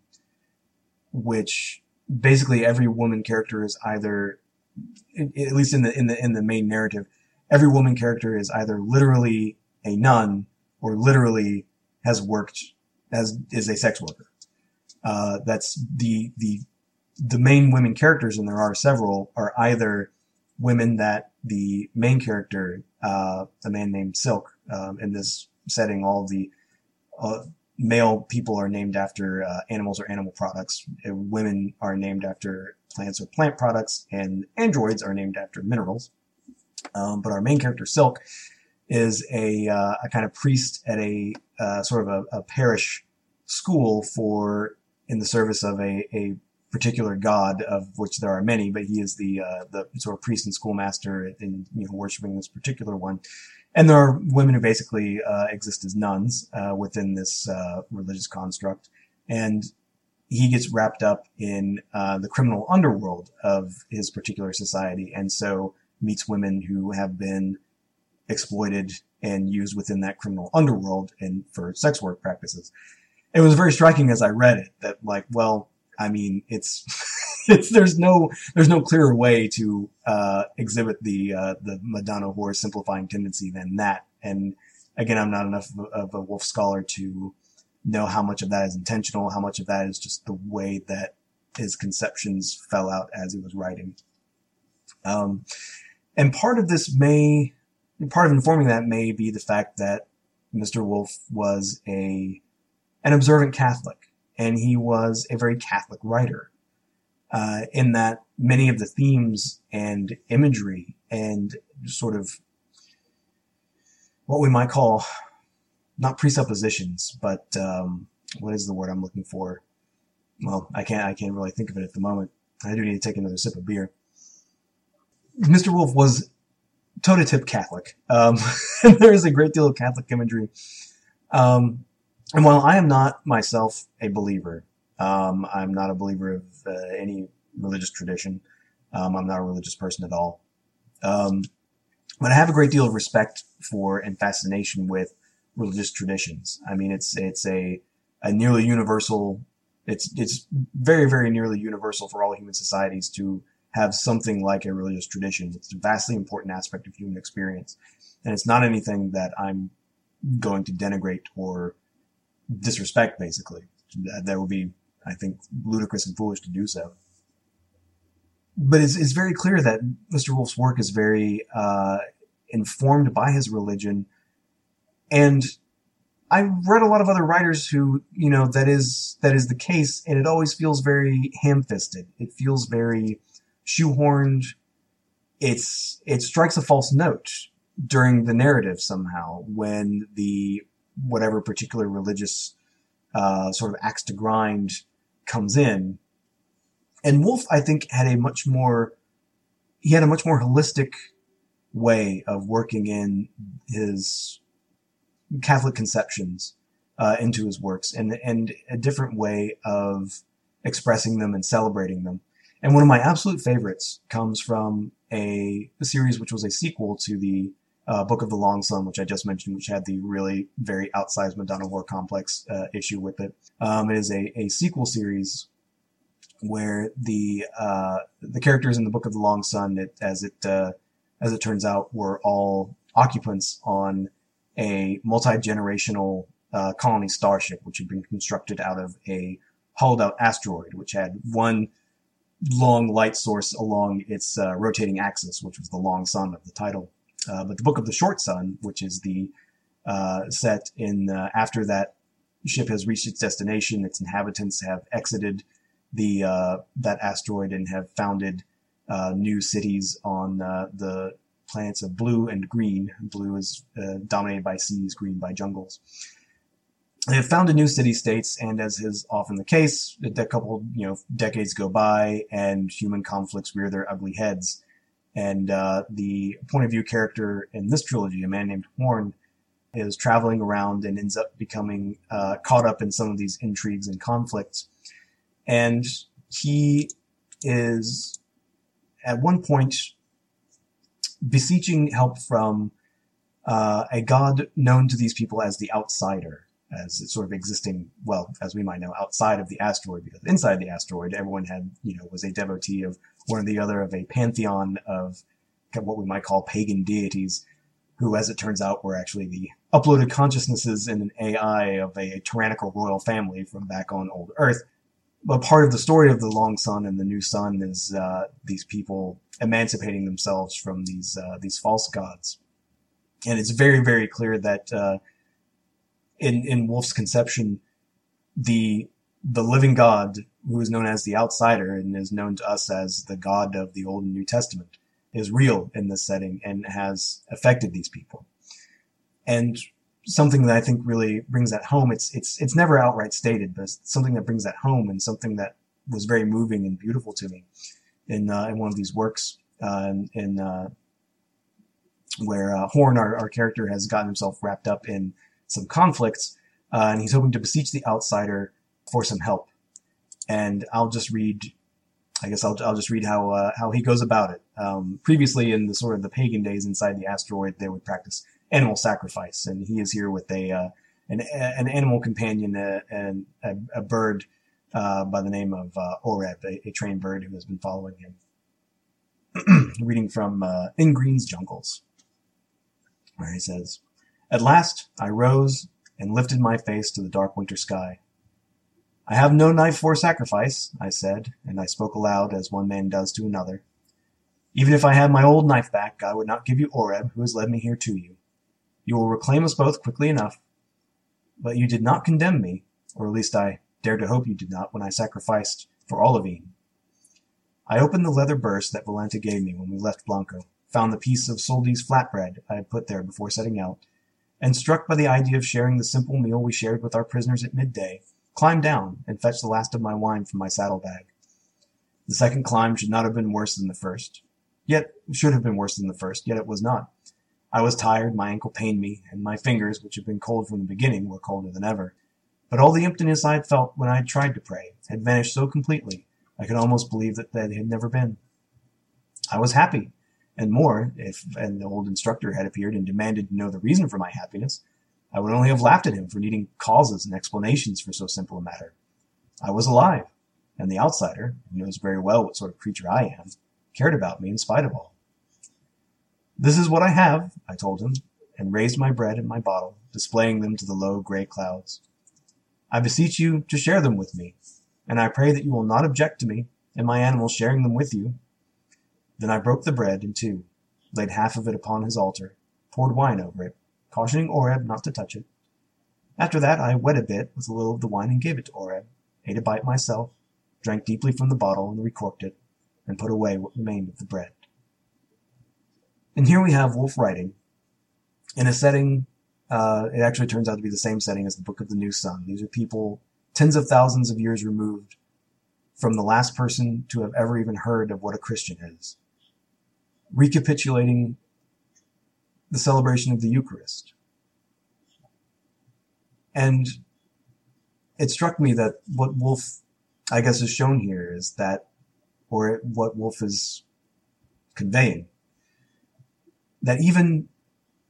which basically every woman character is either, at least in the, in the, in the main narrative, every woman character is either literally a nun or literally has worked as, is a sex worker. Uh, that's the, the, the main women characters, and there are several, are either women that the main character, uh, a man named Silk, um, in this setting, all of the, uh, male people are named after, uh, animals or animal products. Uh, women are named after plants or plant products, and androids are named after minerals. Um, but our main character, Silk, is a, uh, a kind of priest at a, uh, sort of a, a parish school for, in the service of a, a particular god, of which there are many, but he is the, uh, the sort of priest and schoolmaster in, you know, worshiping this particular one. And there are women who basically, uh, exist as nuns, uh, within this, uh, religious construct. And he gets wrapped up in, uh, the criminal underworld of his particular society. And so meets women who have been exploited and used within that criminal underworld and for sex work practices. It was very striking as I read it that, like, well, I mean, it's, it's, there's no, there's no clearer way to, uh, exhibit the, uh, the Madonna whore simplifying tendency than that. And again, I'm not enough of a, of a Woolf scholar to know how much of that is intentional, how much of that is just the way that his conceptions fell out as he was writing. Um, and part of this may, part of informing that may be the fact that Mister Woolf was a, an observant Catholic. And he was a very Catholic writer, uh, in that many of the themes and imagery and sort of what we might call, not presuppositions, but, um, what is the word I'm looking for? Well, I can't, I can't really think of it at the moment. I do need to take another sip of beer. Mister Woolf was toe-to-tip Catholic. Um, and there is a great deal of Catholic imagery. Um, And while I am not myself a believer, um, I'm not a believer of uh, any religious tradition. Um, I'm not a religious person at all. Um, but I have a great deal of respect for and fascination with religious traditions. I mean, it's, it's a, a nearly universal, it's, it's very, very nearly universal for all human societies to have something like a religious tradition. It's a vastly important aspect of human experience. And it's not anything that I'm going to denigrate or disrespect, basically. That would be, I think, ludicrous and foolish to do so. But it's, it's very clear that Mister Woolf's work is very uh, informed by his religion. And I read a lot of other writers who, you know, that is that is the case, and it always feels very ham-fisted. It feels very shoehorned. It's it strikes a false note during the narrative somehow when the whatever particular religious uh, sort of axe to grind comes in. And Woolf, I think, had a much more, he had a much more holistic way of working in his Catholic conceptions uh, into his works, and and a different way of expressing them and celebrating them. And one of my absolute favorites comes from a, a series which was a sequel to the uh, Book of the Long Sun, which I just mentioned, which had the really very outsized Madonna War Complex uh, issue with it. Um, it is a, a sequel series where the uh, the characters in the Book of the Long Sun, it, as it uh, as it turns out, were all occupants on a multi-generational uh, colony starship, which had been constructed out of a hollowed-out asteroid, which had one long light source along its uh, rotating axis, which was the long sun of the title. Uh, but the Book of the Short Sun, which is the uh, set in uh, after that ship has reached its destination, its inhabitants have exited the uh, that asteroid and have founded uh, new cities on uh, the planets of Blue and Green. Blue is uh, dominated by seas, Green by jungles. They have founded new city-states, and as is often the case, a couple you know decades go by, and human conflicts rear their ugly heads. And uh, the point of view character in this trilogy, a man named Horn, is traveling around and ends up becoming uh, caught up in some of these intrigues and conflicts. And he is, at one point, beseeching help from uh, a god known to these people as the Outsider, as it's sort of existing, well, as we might know, outside of the asteroid, because inside the asteroid, everyone had, you know, was a devotee of one or the other of a pantheon of what we might call pagan deities, who, as it turns out, were actually the uploaded consciousnesses in an A I of a tyrannical royal family from back on old Earth. But part of the story of the Long Sun and the New Sun is uh, these people emancipating themselves from these uh, these false gods. And it's very, very clear that uh, in in Wolfe's conception, the the living God, who is known as the Outsider and is known to us as the God of the Old and New Testament, is real in this setting and has affected these people. And something that I think really brings that home, it's it's it's never outright stated, but it's something that brings that home, and something that was very moving and beautiful to me in uh, in one of these works, uh, in, in uh, where uh, Horn, our, our character, has gotten himself wrapped up in some conflicts, uh, and he's hoping to beseech the Outsider for some help. And I'll just read, I guess I'll I'll just read how uh, how he goes about it. Um, previously, in the sort of the pagan days inside the asteroid, they would practice animal sacrifice, and he is here with a uh, an an animal companion, uh, and a, a bird uh, by the name of uh, Oreb, a, a trained bird who has been following him. Reading from uh, In Green's Jungles, where he says, "At last I rose and lifted my face to the dark winter sky. I have no knife for sacrifice, I said, and I spoke aloud as one man does to another. Even if I had my old knife back, I would not give you Oreb, who has led me here to you. You will reclaim us both quickly enough. But you did not condemn me, or at least I dare to hope you did not, when I sacrificed for Olivine. I opened the leather burse that Valenta gave me when we left Blanco, found the piece of Soldi's flatbread I had put there before setting out, and struck by the idea of sharing the simple meal we shared with our prisoners at midday, climbed down and fetched the last of my wine from my saddlebag. The second climb should not have been worse than the first. Yet, should have been worse than the first, yet it was not. I was tired, my ankle pained me, and my fingers, which had been cold from the beginning, were colder than ever. But all the emptiness I had felt when I had tried to pray had vanished so completely, I could almost believe that that had never been. I was happy, and more, if an old instructor had appeared and demanded to know the reason for my happiness, I would only have laughed at him for needing causes and explanations for so simple a matter. I was alive, and the Outsider, who knows very well what sort of creature I am, cared about me in spite of all. This is what I have, I told him, and raised my bread and my bottle, displaying them to the low gray clouds. I beseech you to share them with me, and I pray that you will not object to me and my animals sharing them with you. Then I broke the bread in two, laid half of it upon his altar, poured wine over it, cautioning Oreb not to touch it. After that I wet a bit with a little of the wine and gave it to Oreb, ate a bite myself, drank deeply from the bottle and recorked it, and put away what remained of the bread." And here we have Wolfe writing in a setting, uh, it actually turns out to be the same setting as the Book of the New Sun. These are people tens of thousands of years removed from the last person to have ever even heard of what a Christian is, recapitulating the celebration of the Eucharist. And it struck me that what Wolfe, I guess, is shown here is that, or what Wolfe is conveying, that even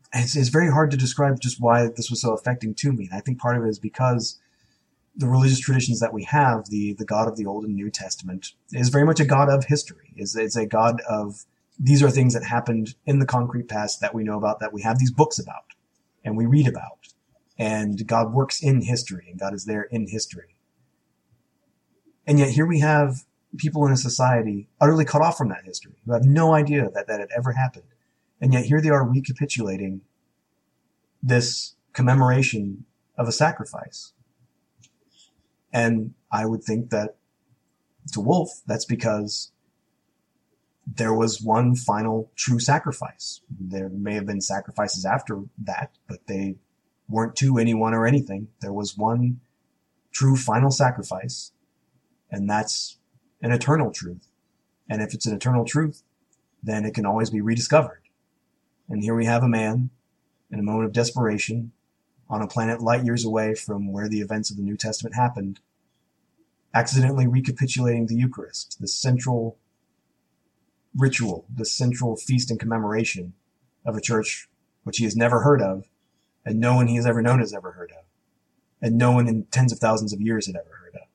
it's, it's very hard to describe just why this was so affecting to me. And I think part of it is because the religious traditions that we have, the, the God of the Old and New Testament, is very much a God of history. It's, it's a God of, these are things that happened in the concrete past that we know about, that we have these books about, and we read about. And God works in history, and God is there in history. And yet here we have people in a society utterly cut off from that history, who have no idea that that had ever happened. And yet here they are recapitulating this commemoration of a sacrifice. And I would think that to Wolfe, that's because there was one final true sacrifice. There may have been sacrifices after that, but they weren't to anyone or anything. There was one true final sacrifice, and that's an eternal truth. And if it's an eternal truth, then it can always be rediscovered. And here we have a man in a moment of desperation on a planet light years away from where the events of the New Testament happened, accidentally recapitulating the Eucharist, the central ritual, the central feast and commemoration of a church which he has never heard of, and no one he has ever known has ever heard of, and no one in tens of thousands of years had ever heard of.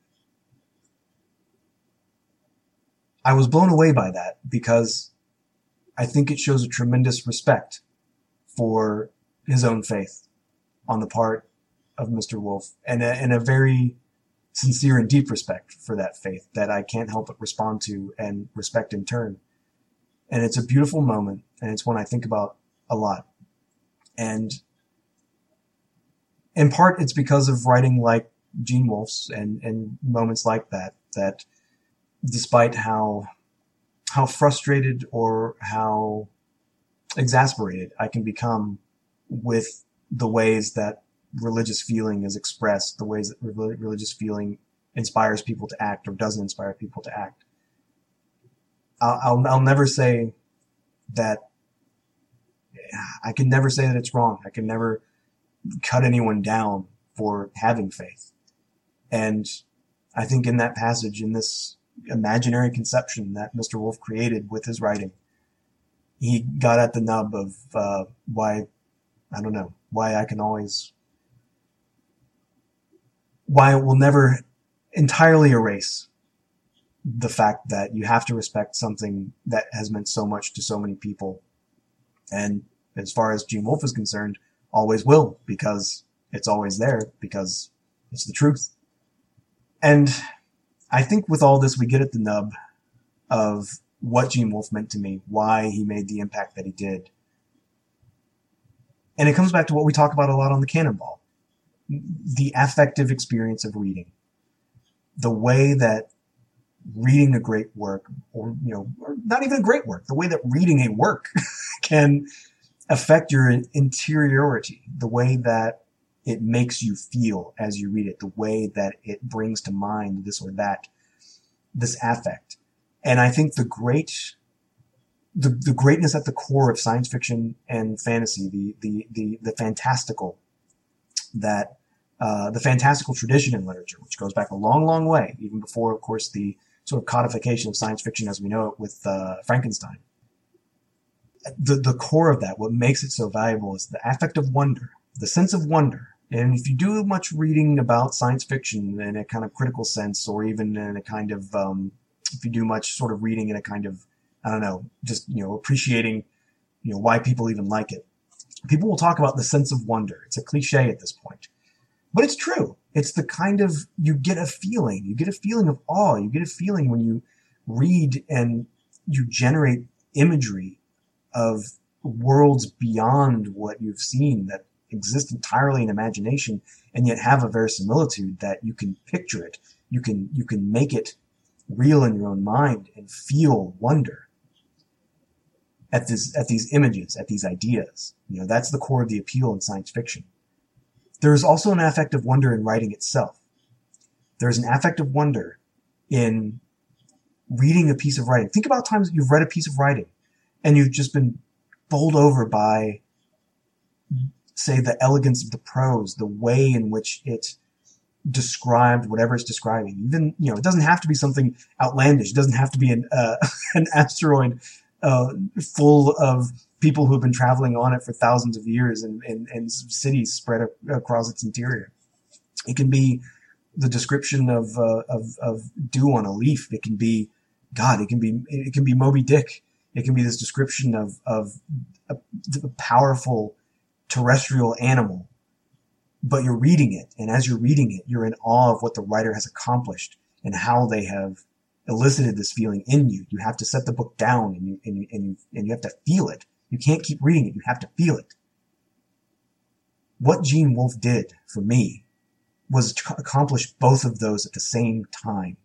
I was blown away by that because I think it shows a tremendous respect for his own faith on the part of Mister Wolfe, and a, and a very sincere and deep respect for that faith that I can't help but respond to and respect in turn. And it's a beautiful moment, and it's one I think about a lot. And in part, it's because of writing like Gene Wolfe's and, and moments like that, that despite how how frustrated or how exasperated I can become with the ways that religious feeling is expressed, the ways that re- religious feeling inspires people to act or doesn't inspire people to act, I'll, I'll, I'll never say that, I can never say that it's wrong. I can never cut anyone down for having faith. And I think in that passage, in this imaginary conception that Mister Wolfe created with his writing, he got at the nub of uh, why, I don't know, why I can always, why it will never entirely erase the fact that you have to respect something that has meant so much to so many people. And as far as Gene Wolfe is concerned, always will, because it's always there, because it's the truth. And I think with all this, we get at the nub of what Gene Wolfe meant to me, why he made the impact that he did. And it comes back to what we talk about a lot on the Cannonball, the affective experience of reading, the way that reading a great work, or, you know, or not even a great work, the way that reading a work can affect your interiority, the way that it makes you feel as you read it, the way that it brings to mind this or that, this affect. And I think the great, the, the greatness at the core of science fiction and fantasy, the, the, the, the fantastical, that, uh, the fantastical tradition in literature, which goes back a long, long way, even before, of course, the sort of codification of science fiction as we know it with, uh, Frankenstein. The, the core of that, what makes it so valuable, is the affect of wonder, the sense of wonder. And if you do much reading about science fiction in a kind of critical sense, or even in a kind of, um, if you do much sort of reading in a kind of, I don't know, just, you know, appreciating, you know, why people even like it, people will talk about the sense of wonder. It's a cliche at this point, but it's true. It's the kind of, you get a feeling, you get a feeling of awe. You get a feeling when you read and you generate imagery of worlds beyond what you've seen that exist entirely in imagination, and yet have a verisimilitude that you can picture it. You can, you can make it real in your own mind and feel wonder at this, at these images, at these ideas. You know, that's the core of the appeal in science fiction. There is also an affect of wonder in writing itself. There's an affect of wonder in reading a piece of writing. Think about times that you've read a piece of writing and you've just been bowled over by, say, the elegance of the prose, the way in which it described whatever it's describing. Even, you know, it doesn't have to be something outlandish. It doesn't have to be an, uh, an asteroid uh, full of people who've been traveling on it for thousands of years and, and, and cities spread a- across its interior. It can be the description of, uh, of, of dew on a leaf. It can be, God, it can be, it can be Moby Dick. It can be this description of, of a, a powerful terrestrial animal, but you're reading it. And as you're reading it, you're in awe of what the writer has accomplished and how they have elicited this feeling in you. You have to set the book down and you, and you, and you, and you have to feel it. You can't keep reading it. You have to feel it. What Gene Wolfe did for me was to accomplish both of those at the same time.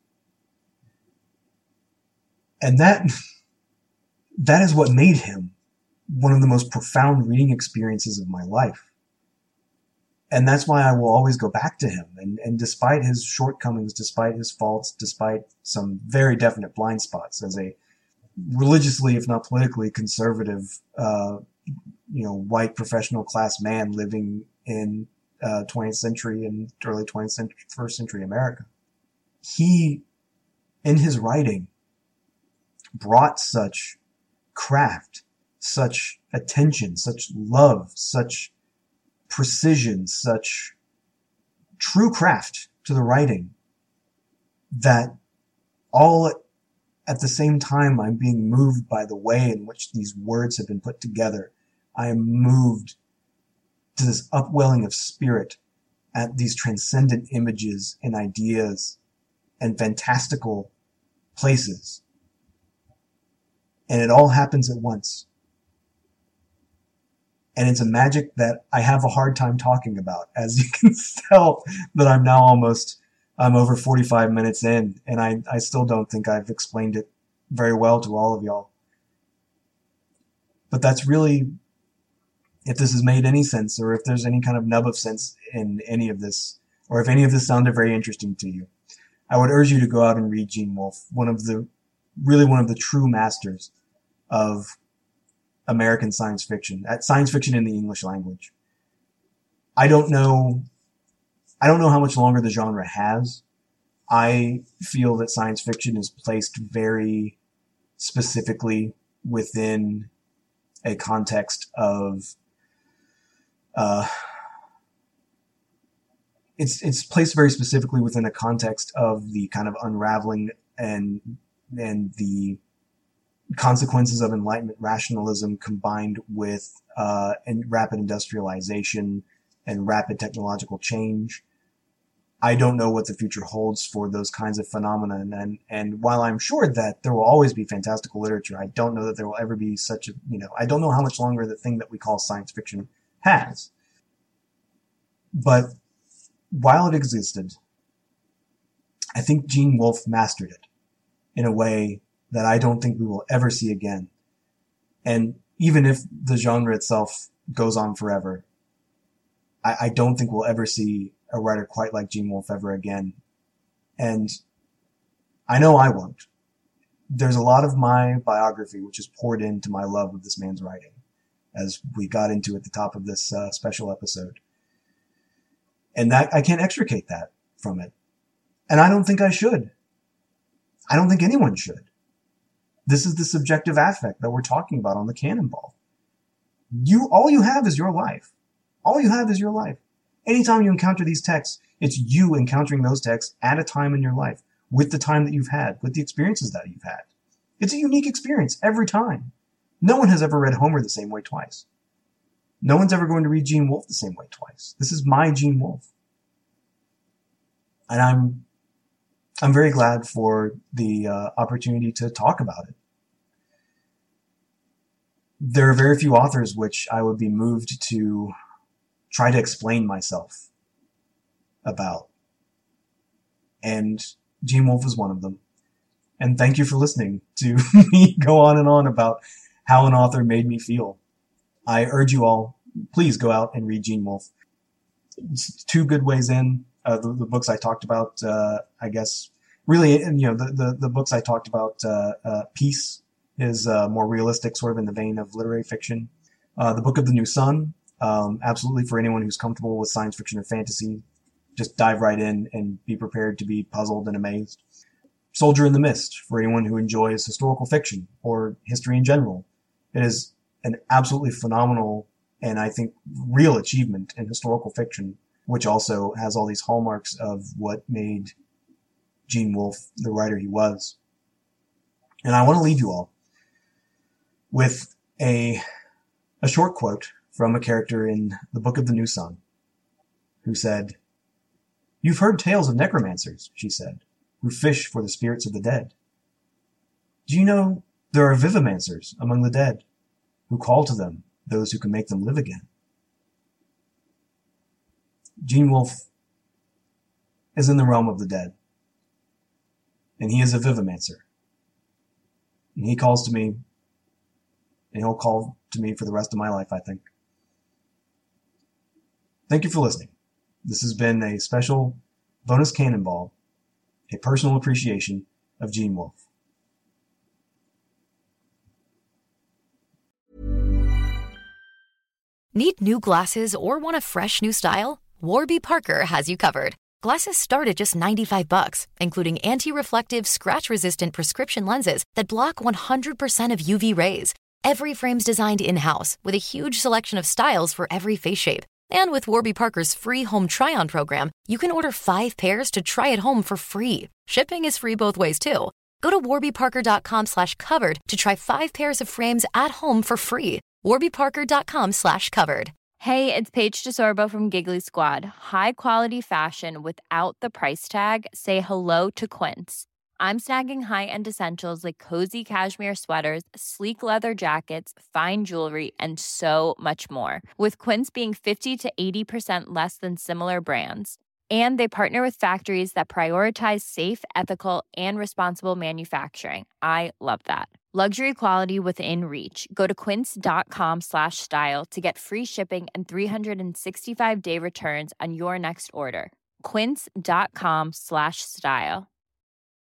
And that, that is what made him one of the most profound reading experiences of my life. And that's why I will always go back to him. And, and despite his shortcomings, despite his faults, despite some very definite blind spots as a religiously, if not politically conservative, uh, you know, white professional class man living in uh, twentieth century and early twentieth century, first century America, he, in his writing, brought such craft, such attention, such love, such precision, such true craft to the writing that all at the same time I'm being moved by the way in which these words have been put together. I am moved to this upwelling of spirit at these transcendent images and ideas and fantastical places. And it all happens at once. And it's a magic that I have a hard time talking about, as you can tell that I'm now almost, I'm over forty-five minutes in, and I, I still don't think I've explained it very well to all of y'all. But that's really, if this has made any sense, or if there's any kind of nub of sense in any of this, or if any of this sounded very interesting to you, I would urge you to go out and read Gene Wolfe, one of the, really one of the true masters of American science fiction, at science fiction in the English language. I don't know, I don't know how much longer the genre has. I feel that science fiction is placed very specifically within a context of, uh, it's, it's placed very specifically within a context of the kind of unraveling and, and the consequences of Enlightenment rationalism combined with uh, and rapid industrialization and rapid technological change. I don't know what the future holds for those kinds of phenomena. And, and while I'm sure that there will always be fantastical literature, I don't know that there will ever be such a, you know, I don't know how much longer the thing that we call science fiction has. But while it existed, I think Gene Wolfe mastered it in a way that I don't think we will ever see again. And even if the genre itself goes on forever, I, I don't think we'll ever see a writer quite like Gene Wolfe ever again. And I know I won't. There's a lot of my biography which is poured into my love of this man's writing, as we got into at the top of this uh, special episode. And that I can't extricate that from it. And I don't think I should. I don't think anyone should. This is the subjective affect that we're talking about on the Cannonball. You, all you have is your life. All you have is your life. Anytime you encounter these texts, it's you encountering those texts at a time in your life, with the time that you've had, with the experiences that you've had. It's a unique experience every time. No one has ever read Homer the same way twice. No one's ever going to read Gene Wolfe the same way twice. This is my Gene Wolfe. And I'm I'm very glad for the uh, opportunity to talk about it. There are very few authors which I would be moved to try to explain myself about. And Gene Wolfe is one of them. And thank you for listening to me go on and on about how an author made me feel. I urge you all, please go out and read Gene Wolfe. It's two good ways in. Uh, the, the books I talked about, uh, I guess, really, you know, the, the, the books I talked about, uh, uh, Peace is, uh, more realistic, sort of in the vein of literary fiction. Uh, the Book of the New Sun, um, absolutely for anyone who's comfortable with science fiction or fantasy, just dive right in and be prepared to be puzzled and amazed. Soldier in the Mist for anyone who enjoys historical fiction or history in general. It is an absolutely phenomenal and I think real achievement in historical fiction, which also has all these hallmarks of what made Gene Wolfe the writer he was. And I want to leave you all with a a short quote from a character in the Book of the New Sun, who said, "You've heard tales of necromancers," she said, "who fish for the spirits of the dead. Do you know there are vivimancers among the dead, who call to them those who can make them live again?" Gene Wolfe is in the realm of the dead, and he is a vivimancer. And he calls to me, and he'll call to me for the rest of my life, I think. Thank you for listening. This has been a special bonus Cannonball, a personal appreciation of Gene Wolfe. Need new glasses or want a fresh new style? Warby Parker has you covered. Glasses start at just ninety-five bucks, including anti-reflective, scratch-resistant prescription lenses that block one hundred percent of U V rays. Every frame's designed in-house with a huge selection of styles for every face shape. And with Warby Parker's free home try-on program, you can order five pairs to try at home for free. Shipping is free both ways, too. Go to warbyparker.com slash covered to try five pairs of frames at home for free. warbyparker.com slash covered. Hey, it's Paige DeSorbo from Giggly Squad. High quality fashion without the price tag. Say hello to Quince. I'm snagging high-end essentials like cozy cashmere sweaters, sleek leather jackets, fine jewelry, and so much more. With Quince being fifty to eighty percent less than similar brands. And they partner with factories that prioritize safe, ethical, and responsible manufacturing. I love that. Luxury quality within reach. Go to quince.com slash style to get free shipping and three sixty-five day returns on your next order. Quince.com slash style.